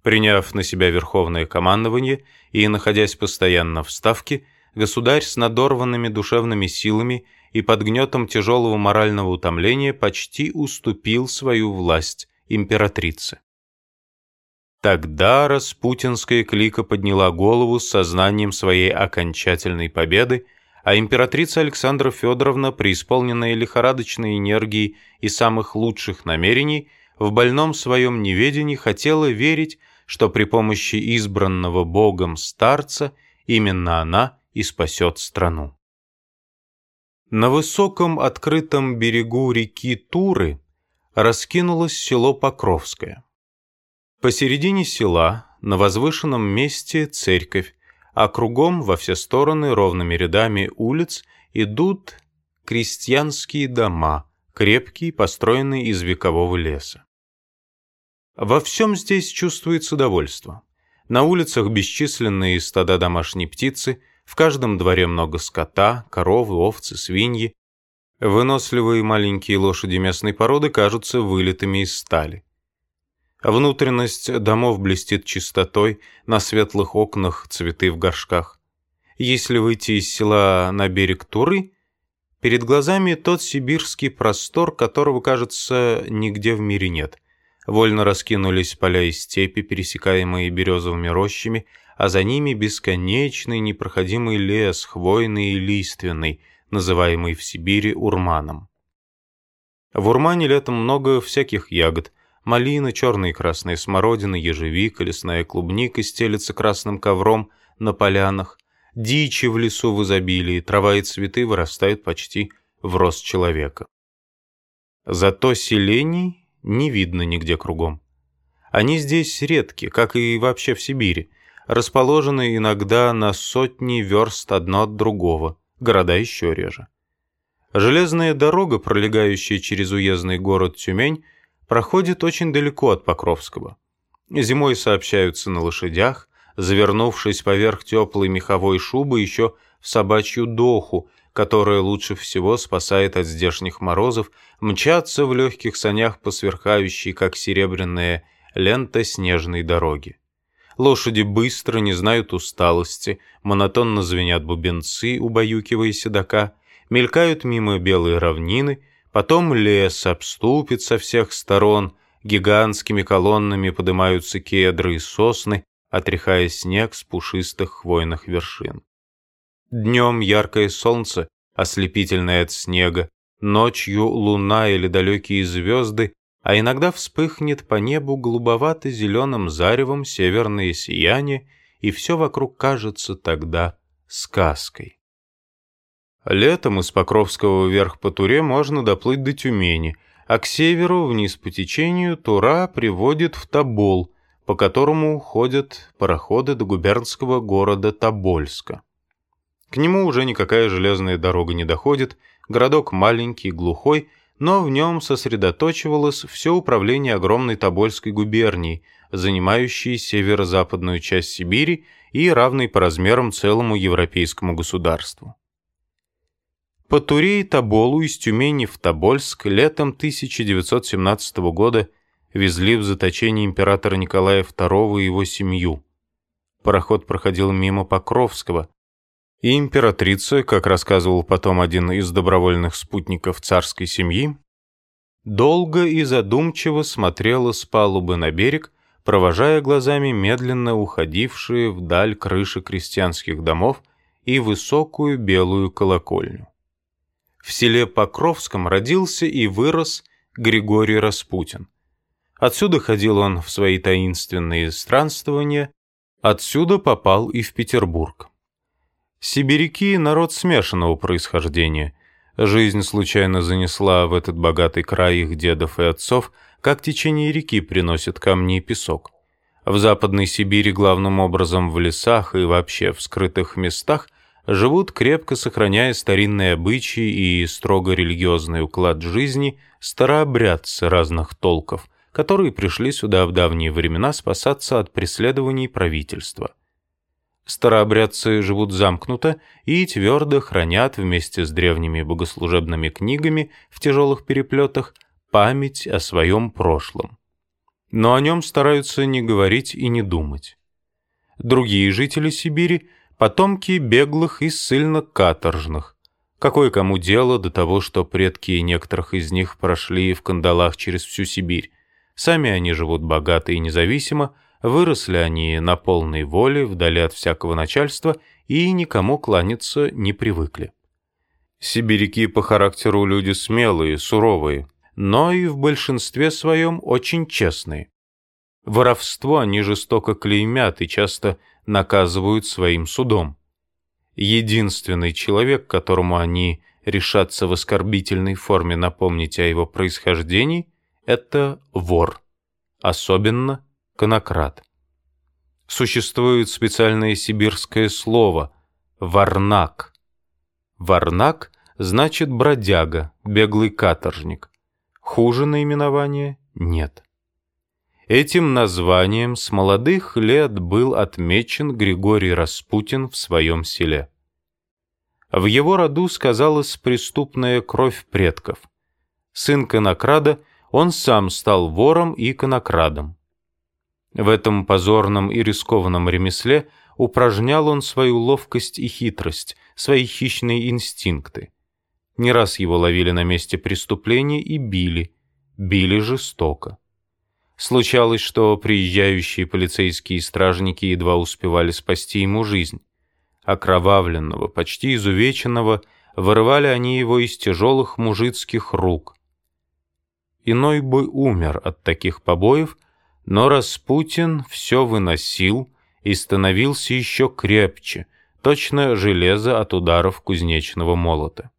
Приняв на себя верховное командование и находясь постоянно в ставке, государь с надорванными душевными силами и под гнетом тяжелого морального утомления почти уступил свою власть императрице. Тогда распутинская клика подняла голову с сознанием своей окончательной победы, а императрица Александра Федоровна, преисполненная лихорадочной энергии и самых лучших намерений, в больном своем неведении хотела верить, что при помощи избранного Богом старца именно она и спасет страну. На высоком открытом берегу реки Туры раскинулось село Покровское. Посередине села, на возвышенном месте, церковь, а кругом во все стороны ровными рядами улиц идут крестьянские дома, крепкие, построенные из векового леса. Во всем здесь чувствуется довольство. На улицах бесчисленные стада домашней птицы, в каждом дворе много скота, коровы, овцы, свиньи. Выносливые маленькие лошади местной породы кажутся вылитыми из стали. Внутренность домов блестит чистотой, на светлых окнах цветы в горшках. Если выйти из села на берег Туры, перед глазами тот сибирский простор, которого, кажется, нигде в мире нет. Вольно раскинулись поля и степи, пересекаемые березовыми рощами, а за ними бесконечный непроходимый лес, хвойный и лиственный, называемый в Сибири урманом. В урмане летом много всяких ягод. Малина, черная и красная смородина, ежевика, лесная клубника стелется красным ковром на полянах, дичи в лесу в изобилии, трава и цветы вырастают почти в рост человека. Зато селений не видно нигде кругом. Они здесь редки, как и вообще в Сибири, расположены иногда на сотни верст одно от другого, города еще реже. Железная дорога, пролегающая через уездный город Тюмень, проходит очень далеко от Покровского. Зимой сообщаются на лошадях, завернувшись поверх теплой меховой шубы еще в собачью доху, которая лучше всего спасает от здешних морозов, мчатся в легких санях по сверкающей, как серебряная лента, снежной дороги. Лошади быстро, не знают усталости, монотонно звенят бубенцы, убаюкивая седока, мелькают мимо белые равнины, потом лес обступит со всех сторон, гигантскими колоннами поднимаются кедры и сосны, отряхая снег с пушистых хвойных вершин. Днем яркое солнце, ослепительное от снега, ночью луна или далекие звезды, а иногда вспыхнет по небу голубовато-зеленым заревом северное сияние, и все вокруг кажется тогда сказкой. Летом из Покровского вверх по Туре можно доплыть до Тюмени, а к северу, вниз по течению, Тура приводит в Тобол, по которому ходят пароходы до губернского города Тобольска. К нему уже никакая железная дорога не доходит, городок маленький, глухой, но в нем сосредоточивалось все управление огромной Тобольской губернии, занимающей северо-западную часть Сибири и равной по размерам целому европейскому государству. По Туре и Тоболу из Тюмени в Тобольск летом 1917 года везли в заточение императора Николая II и его семью. Пароход проходил мимо Покровского, и императрица, как рассказывал потом один из добровольных спутников царской семьи, долго и задумчиво смотрела с палубы на берег, провожая глазами медленно уходившие вдаль крыши крестьянских домов и высокую белую колокольню. В селе Покровском родился и вырос Григорий Распутин. Отсюда ходил он в свои таинственные странствования, отсюда попал и в Петербург. Сибиряки — народ смешанного происхождения. Жизнь случайно занесла в этот богатый край их дедов и отцов, как течение реки приносит камни и песок. В Западной Сибири главным образом в лесах и вообще в скрытых местах живут, крепко сохраняя старинные обычаи и строго религиозный уклад жизни, старообрядцы разных толков, которые пришли сюда в давние времена спасаться от преследований правительства. Старообрядцы живут замкнуто и твердо хранят вместе с древними богослужебными книгами в тяжелых переплетах память о своем прошлом. но о нем стараются не говорить и не думать. Другие жители Сибири – потомки беглых и ссыльно-каторжных. Какое кому дело до того, что предки некоторых из них прошли в кандалах через всю Сибирь? Сами они живут богато и независимо, выросли они на полной воле, вдали от всякого начальства, и никому кланяться не привыкли. Сибиряки по характеру люди смелые, суровые, но и в большинстве своем очень честные. Воровство они жестоко клеймят и часто наказывают своим судом. Единственный человек, которому они решатся в оскорбительной форме напомнить о его происхождении, это вор, особенно конокрад. Существует специальное сибирское слово «варнак». Варнак значит бродяга, беглый каторжник. Хуже наименования нет. Этим названием с молодых лет был отмечен Григорий Распутин в своем селе. В его роду сказалась преступная кровь предков. Сын конокрада, он сам стал вором и конокрадом. В этом позорном и рискованном ремесле упражнял он свою ловкость и хитрость, свои хищные инстинкты. Не раз его ловили на месте преступления и били жестоко. Случалось, что приезжающие полицейские стражники едва успевали спасти ему жизнь. Окровавленного, почти изувеченного, вырывали они его из тяжелых мужицких рук. Иной бы умер от таких побоев, но Распутин все выносил и становился еще крепче, точно железо от ударов кузнечного молота.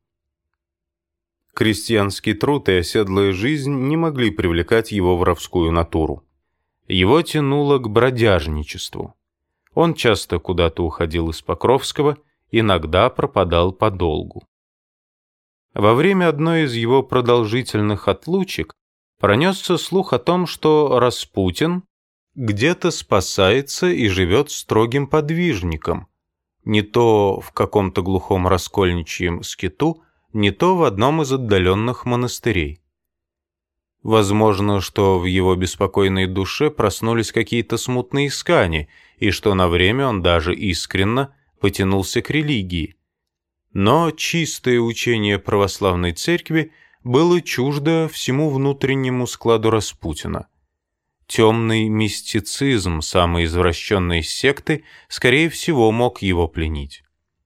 Крестьянский труд и оседлая жизнь не могли привлекать его воровскую натуру. Его тянуло к бродяжничеству. Он часто куда-то уходил из Покровского, иногда пропадал подолгу. Во время одной из его продолжительных отлучек пронесся слух о том, что Распутин где-то спасается и живет строгим подвижником, не то в каком-то глухом раскольничьем скиту, не то в одном из отдаленных монастырей. Возможно, что в его беспокойной душе проснулись какие-то смутные искания, и что на время он даже искренно потянулся к религии. Но чистое учение православной церкви было чуждо всему внутреннему складу Распутина. Темный мистицизм самой извращенной секты, скорее всего, мог его пленить.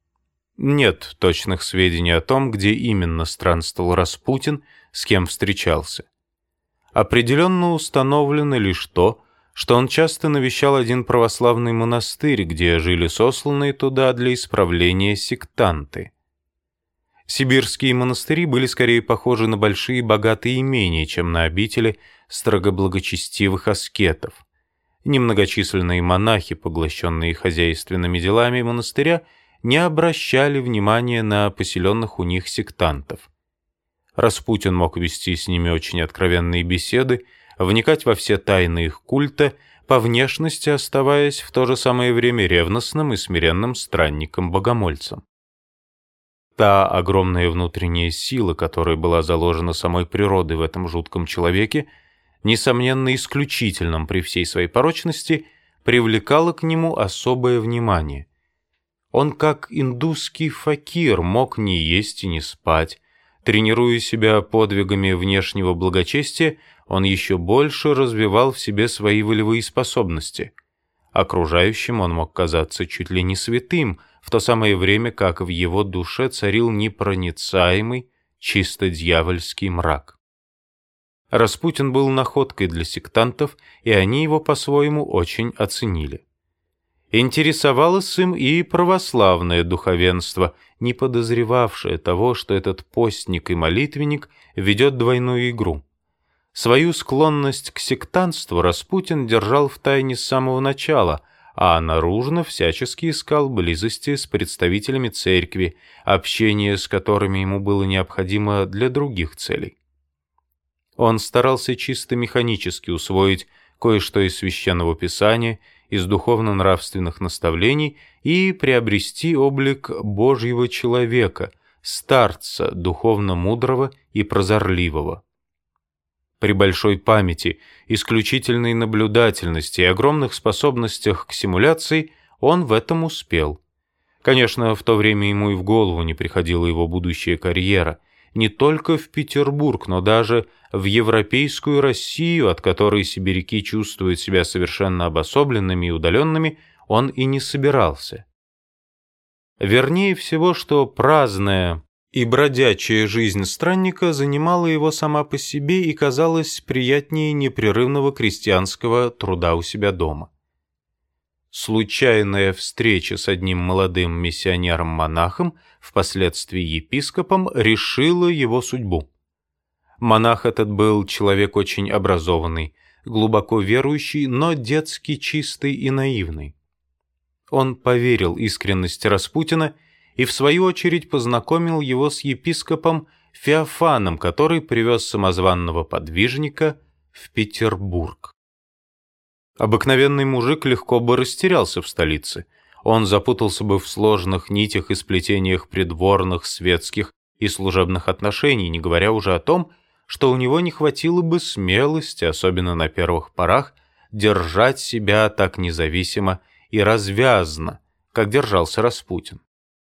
Нет точных сведений о том, где именно странствовал Распутин, с кем встречался. Определенно установлено лишь то, что он часто навещал один православный монастырь, где жили сосланные туда для исправления сектанты. Сибирские монастыри были скорее похожи на большие богатые имения, чем на обители строго-благочестивых аскетов. Немногочисленные монахи, поглощенные хозяйственными делами монастыря, не обращали внимания на поселенных у них сектантов. Распутин мог вести с ними очень откровенные беседы, вникать во все тайны их культа, по внешности оставаясь в то же самое время ревностным и смиренным странником-богомольцем. Та огромная внутренняя сила, которая была заложена самой природой в этом жутком человеке, несомненно исключительном при всей своей порочности, привлекала к нему особое внимание. Он, как индусский факир, мог не есть и не спать. Тренируя себя подвигами внешнего благочестия, он еще больше развивал в себе свои волевые способности. Окружающим он мог казаться чуть ли не святым, в то самое время как в его душе царил непроницаемый, чисто дьявольский мрак. Распутин был находкой для сектантов, и они его по-своему очень оценили. Интересовалось им и православное духовенство, не подозревавшее того, что этот постник и молитвенник ведет двойную игру. Свою склонность к сектантству Распутин держал в тайне с самого начала, а наружно всячески искал близости с представителями церкви, общение с которыми ему было необходимо для других целей. Он старался чисто механически усвоить кое-что из Священного Писания, из духовно-нравственных наставлений и приобрести облик Божьего человека, старца, духовно мудрого и прозорливого. При большой памяти, исключительной наблюдательности и огромных способностях к симуляции он в этом успел. Конечно, в то время ему и в голову не приходила его будущая карьера, не только в Петербург, но даже в европейскую Россию, от которой сибиряки чувствуют себя совершенно обособленными и удаленными, он и не собирался. Вернее всего, что праздная и бродячая жизнь странника занимала его сама по себе и казалась приятнее непрерывного крестьянского труда у себя дома. Случайная встреча с одним молодым миссионером-монахом, впоследствии епископом, решила его судьбу. Монах этот был человек очень образованный, глубоко верующий, но детски чистый и наивный. Он поверил искренности Распутина и, в свою очередь, познакомил его с епископом Феофаном, который привез самозванного подвижника в Петербург. Обыкновенный мужик легко бы растерялся в столице. Он запутался бы в сложных нитях и сплетениях придворных, светских и служебных отношений, не говоря уже о том, что у него не хватило бы смелости, особенно на первых порах, держать себя так независимо и развязно, как держался Распутин.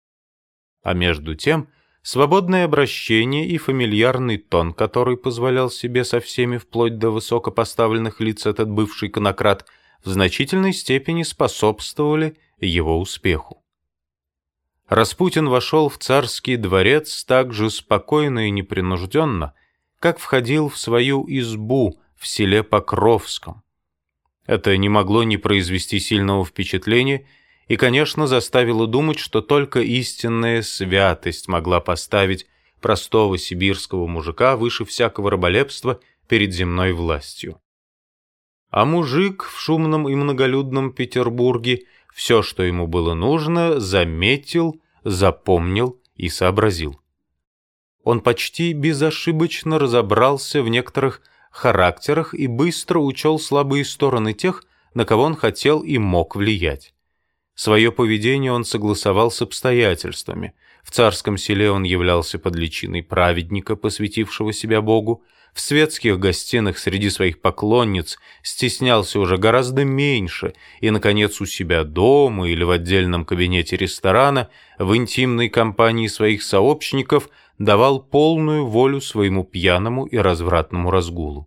А между тем, свободное обращение и фамильярный тон, который позволял себе со всеми вплоть до высокопоставленных лиц этот бывший конократ, в значительной степени способствовали его успеху. Распутин вошел в царский дворец так же спокойно и непринужденно, как входил в свою избу в селе Покровском. Это не могло не произвести сильного впечатления и, конечно, заставило думать, что только истинная святость могла поставить простого сибирского мужика выше всякого раболепства перед земной властью. А мужик в шумном и многолюдном Петербурге все, что ему было нужно, заметил, запомнил и сообразил. Он почти безошибочно разобрался в некоторых характерах и быстро учел слабые стороны тех, на кого он хотел и мог влиять. Свое поведение он согласовал с обстоятельствами. В царском селе он являлся под личиной праведника, посвятившего себя Богу. В светских гостинах среди своих поклонниц стеснялся уже гораздо меньше, и, наконец, у себя дома или в отдельном кабинете ресторана, в интимной компании своих сообщников давал полную волю своему пьяному и развратному разгулу.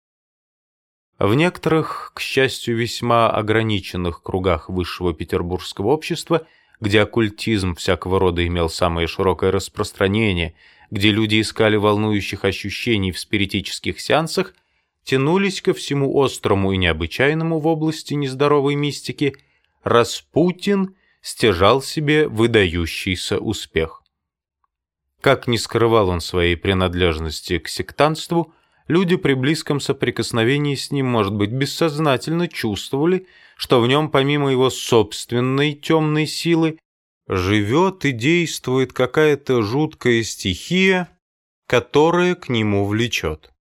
В некоторых, к счастью, весьма ограниченных кругах высшего петербургского общества, где оккультизм всякого рода имел самое широкое распространение, где люди искали волнующих ощущений в спиритических сеансах, тянулись ко всему острому и необычайному в области нездоровой мистики, Распутин стяжал себе выдающийся успех. Как ни скрывал он своей принадлежности к сектантству, люди при близком соприкосновении с ним, может быть, бессознательно чувствовали, что в нем, помимо его собственной темной силы, живет и действует какая-то жуткая стихия, которая к нему влечет.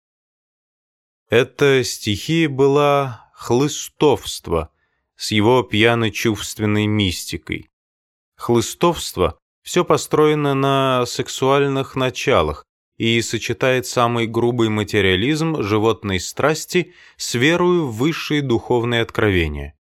Эта стихия была хлыстовство с его пьяно-чувственной мистикой. Хлыстовство все построено на сексуальных началах и сочетает самый грубый материализм животной страсти с верою в высшие духовные откровения.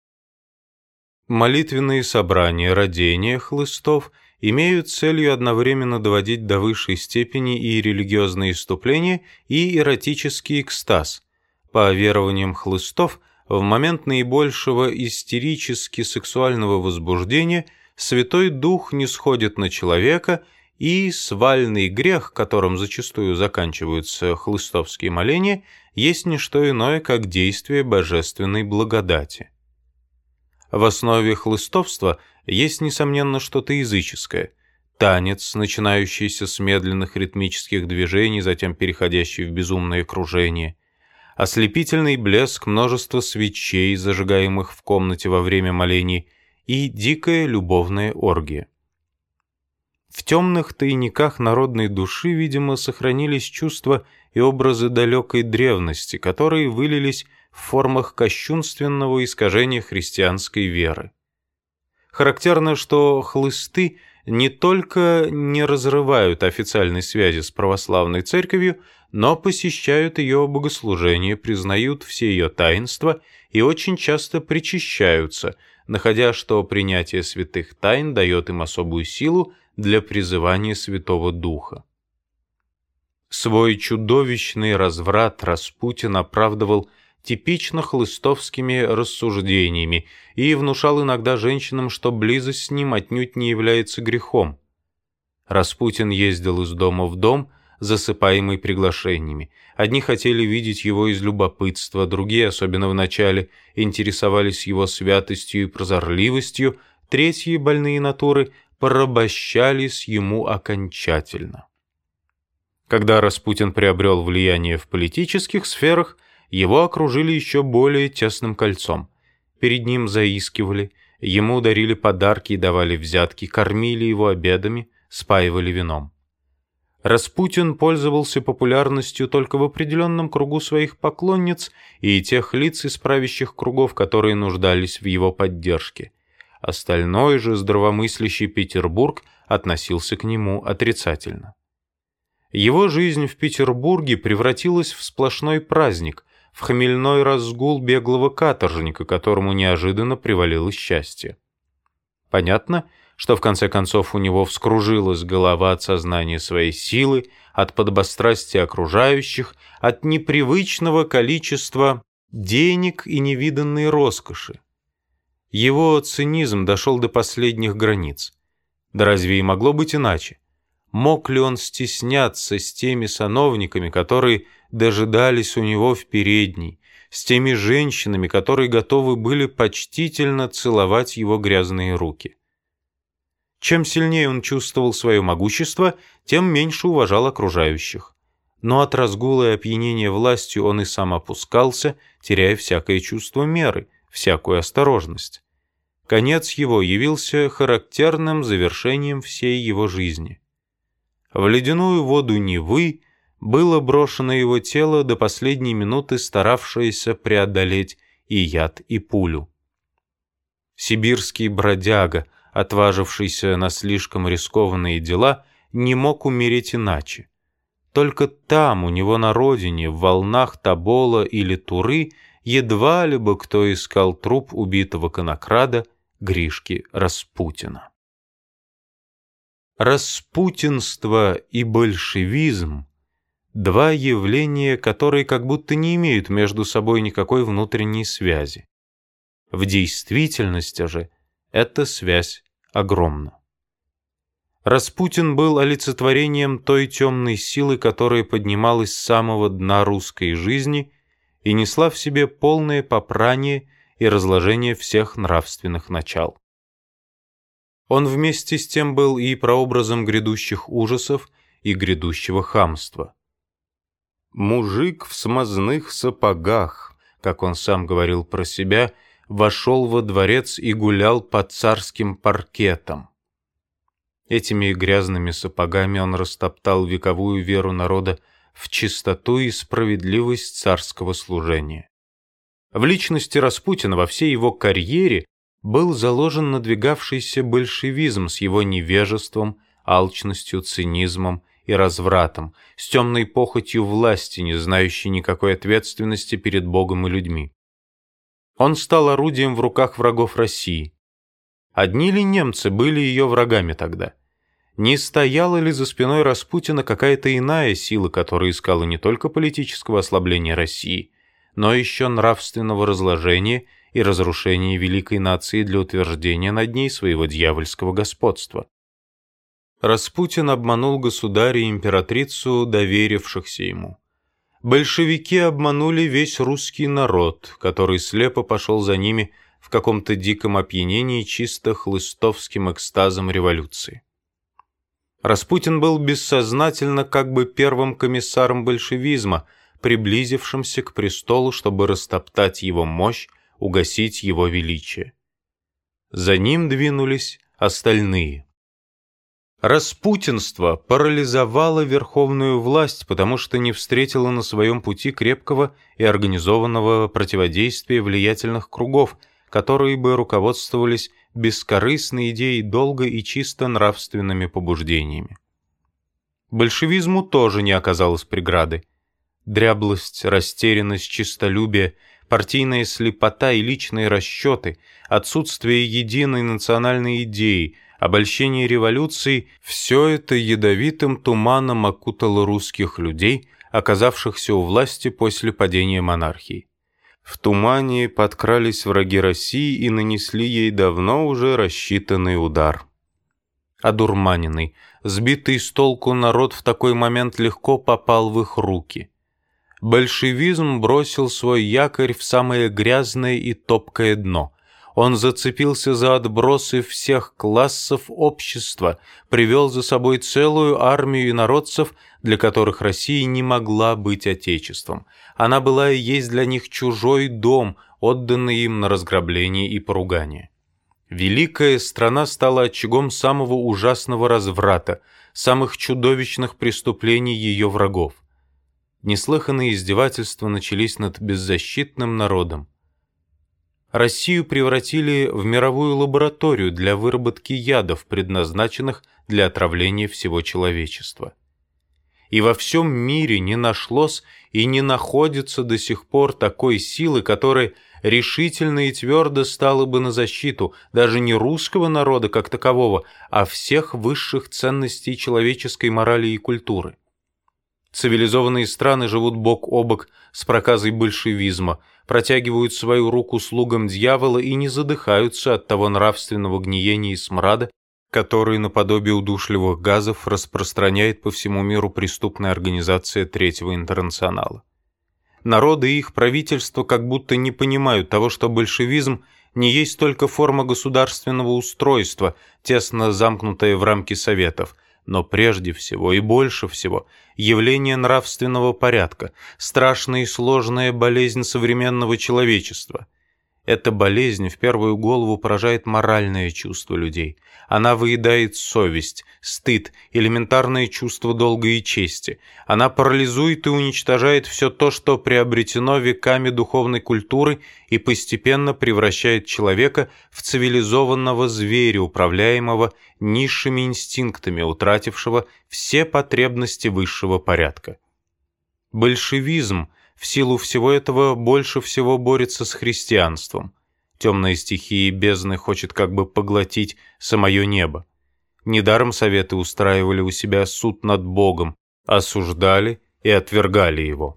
Молитвенные собрания, родения хлыстов имеют целью одновременно доводить до высшей степени и религиозные иступления, и эротический экстаз. По верованиям хлыстов, в момент наибольшего истерически-сексуального возбуждения Святой Дух нисходит на человека, и свальный грех, которым зачастую заканчиваются хлыстовские моления, есть не что иное, как действие божественной благодати. В основе хлыстовства есть, несомненно, что-то языческое. Танец, начинающийся с медленных ритмических движений, затем переходящий в безумное кружение. Ослепительный блеск множества свечей, зажигаемых в комнате во время молений, и дикая любовная оргия. В темных тайниках народной души, видимо, сохранились чувства и образы далекой древности, которые вылились в формах кощунственного искажения христианской веры. Характерно, что хлысты не только не разрывают официальной связи с православной церковью, но посещают ее богослужения, признают все ее таинства и очень часто причащаются, находя, что принятие святых тайн дает им особую силу для призывания Святого Духа. Свой чудовищный разврат Распутин оправдывал типично хлыстовскими рассуждениями и внушал иногда женщинам, что близость с ним отнюдь не является грехом. Распутин ездил из дома в дом, засыпаемый приглашениями. Одни хотели видеть его из любопытства, другие, особенно в начале, интересовались его святостью и прозорливостью, третьи, больные натуры, порабощались ему окончательно. Когда Распутин приобрел влияние в политических сферах, его окружили еще более тесным кольцом. Перед ним заискивали, ему дарили подарки и давали взятки, кормили его обедами, спаивали вином. Распутин пользовался популярностью только в определенном кругу своих поклонниц и тех лиц из правящих кругов, которые нуждались в его поддержке. Остальной же здравомыслящий Петербург относился к нему отрицательно. Его жизнь в Петербурге превратилась в сплошной праздник, в хмельной разгул беглого каторжника, которому неожиданно привалило счастье. Понятно, что в конце концов у него вскружилась голова от сознания своей силы, от подобострастия окружающих, от непривычного количества денег и невиданной роскоши. Его цинизм дошел до последних границ. Да разве и могло быть иначе? Мог ли он стесняться с теми сановниками, которые дожидались у него в передней, с теми женщинами, которые готовы были почтительно целовать его грязные руки? Чем сильнее он чувствовал свое могущество, тем меньше уважал окружающих. Но от разгула и опьянения властью он и сам опускался, теряя всякое чувство меры, всякую осторожность. Конец его явился характерным завершением всей его жизни. В ледяную воду Невы было брошено его тело, до последней минуты старавшееся преодолеть и яд, и пулю. Сибирский бродяга, отважившийся на слишком рискованные дела, не мог умереть иначе. Только там, у него на родине, в волнах Тобола или Туры, едва ли бы кто искал труп убитого конокрада Гришки Распутина. Распутинство и большевизм – два явления, которые как будто не имеют между собой никакой внутренней связи. В действительности же эта связь огромна. Распутин был олицетворением той темной силы, которая поднималась с самого дна русской жизни и несла в себе полное попрание и разложение всех нравственных начал. Он вместе с тем был и прообразом грядущих ужасов и грядущего хамства. «Мужик в смазных сапогах», как он сам говорил про себя, вошел во дворец и гулял по царским паркетам. Этими грязными сапогами он растоптал вековую веру народа в чистоту и справедливость царского служения. В личности Распутина во всей его карьере был заложен надвигавшийся большевизм с его невежеством, алчностью, цинизмом и развратом, с темной похотью власти, не знающей никакой ответственности перед Богом и людьми. Он стал орудием в руках врагов России. Одни ли немцы были ее врагами тогда? Не стояла ли за спиной Распутина какая-то иная сила, которая искала не только политического ослабления России, но еще нравственного разложения и разрушения великой нации для утверждения над ней своего дьявольского господства? Распутин обманул государя и императрицу, доверившихся ему. Большевики обманули весь русский народ, который слепо пошел за ними в каком-то диком опьянении чисто хлыстовским экстазом революции. Распутин был бессознательно как бы первым комиссаром большевизма, приблизившимся к престолу, чтобы растоптать его мощь, угасить его величие. За ним двинулись остальные. Распутинство парализовало верховную власть, потому что не встретило на своем пути крепкого и организованного противодействия влиятельных кругов, которые бы руководствовались бескорыстной идеей долга и чисто нравственными побуждениями. Большевизму тоже не оказалось преграды. Дряблость, растерянность, честолюбие, партийная слепота и личные расчеты, отсутствие единой национальной идеи, обольщение революцией – все это ядовитым туманом окутало русских людей, оказавшихся у власти после падения монархии. В тумане подкрались враги России и нанесли ей давно уже рассчитанный удар. Одурманенный, сбитый с толку народ в такой момент легко попал в их руки. Большевизм бросил свой якорь в самое грязное и топкое дно. Он зацепился за отбросы всех классов общества, привел за собой целую армию инородцев, для которых Россия не могла быть отечеством. Она была и есть для них чужой дом, отданный им на разграбление и поругание. Великая страна стала очагом самого ужасного разврата, самых чудовищных преступлений ее врагов. Неслыханные издевательства начались над беззащитным народом. Россию превратили в мировую лабораторию для выработки ядов, предназначенных для отравления всего человечества. И во всем мире не нашлось и не находится до сих пор такой силы, которая решительно и твердо стала бы на защиту даже не русского народа как такового, а всех высших ценностей человеческой морали и культуры. Цивилизованные страны живут бок о бок с проказой большевизма, протягивают свою руку слугам дьявола и не задыхаются от того нравственного гниения и смрада, который наподобие удушливых газов распространяет по всему миру преступная организация Третьего интернационала. Народы и их правительства как будто не понимают того, что большевизм не есть только форма государственного устройства, тесно замкнутая в рамки советов, но прежде всего и больше всего явление нравственного порядка, страшная и сложная болезнь современного человечества. Эта болезнь в первую голову поражает моральное чувство людей. Она выедает совесть, стыд, элементарное чувство долга и чести. Она парализует и уничтожает все то, что приобретено веками духовной культуры, и постепенно превращает человека в цивилизованного зверя, управляемого низшими инстинктами, утратившего все потребности высшего порядка. Большевизм в силу всего этого больше всего борется с христианством. Темная стихия бездны хочет как бы поглотить самое небо. Недаром советы устраивали у себя суд над Богом, осуждали и отвергали его.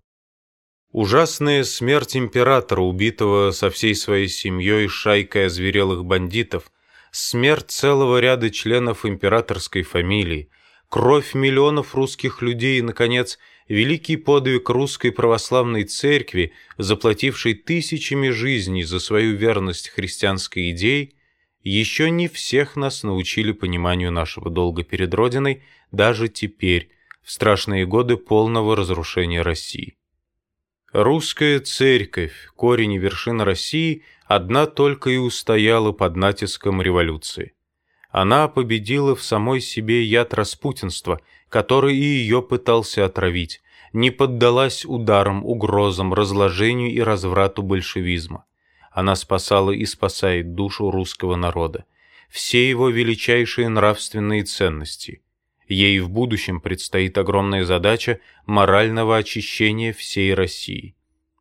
Ужасная смерть императора, убитого со всей своей семьей шайкой озверелых бандитов, смерть целого ряда членов императорской фамилии, кровь миллионов русских людей и, наконец, великий подвиг русской православной церкви, заплатившей тысячами жизней за свою верность христианской идее, еще не всех нас научили пониманию нашего долга перед Родиной, даже теперь, в страшные годы полного разрушения России. Русская церковь, корень и вершина России, одна только и устояла под натиском революции. Она победила в самой себе яд распутинства, который и ее пытался отравить, не поддалась ударам, угрозам, разложению и разврату большевизма. Она спасала и спасает душу русского народа, все его величайшие нравственные ценности. Ей в будущем предстоит огромная задача морального очищения всей России.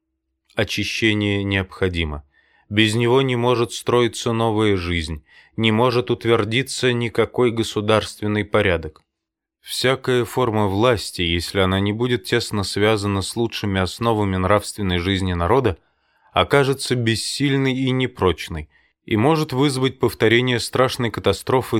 Очищение необходимо. Без него не может строиться новая жизнь, не может утвердиться никакой государственный порядок. Всякая форма власти, если она не будет тесно связана с лучшими основами нравственной жизни народа, окажется бессильной и непрочной и может вызвать повторение страшной катастрофы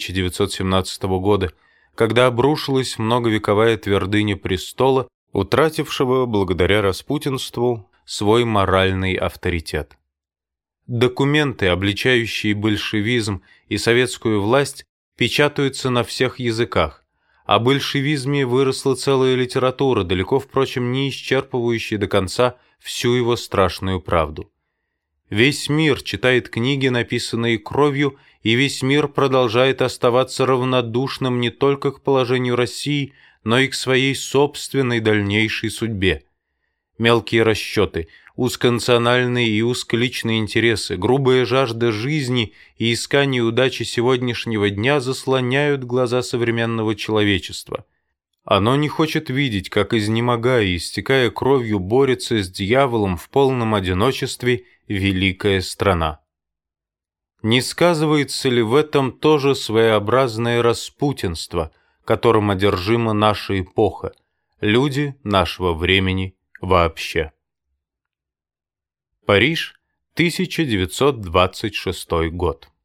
1917 года, когда обрушилась многовековая твердыня престола, утратившего благодаря распутинству свой моральный авторитет. Документы, обличающие большевизм и советскую власть, печатаются на всех языках. О большевизме выросла целая литература, далеко, впрочем, не исчерпывающая до конца всю его страшную правду. Весь мир читает книги, написанные кровью, и весь мир продолжает оставаться равнодушным не только к положению России, но и к своей собственной дальнейшей судьбе. Мелкие расчеты, узконациональные и узколичные интересы, грубая жажда жизни и искание удачи сегодняшнего дня заслоняют глаза современного человечества. Оно не хочет видеть, как, изнемогая и истекая кровью, борется с дьяволом в полном одиночестве великая страна. Не сказывается ли в этом тоже своеобразное распутинство, которым одержима наша эпоха, люди нашего времени вообще? Париж, 1926 год.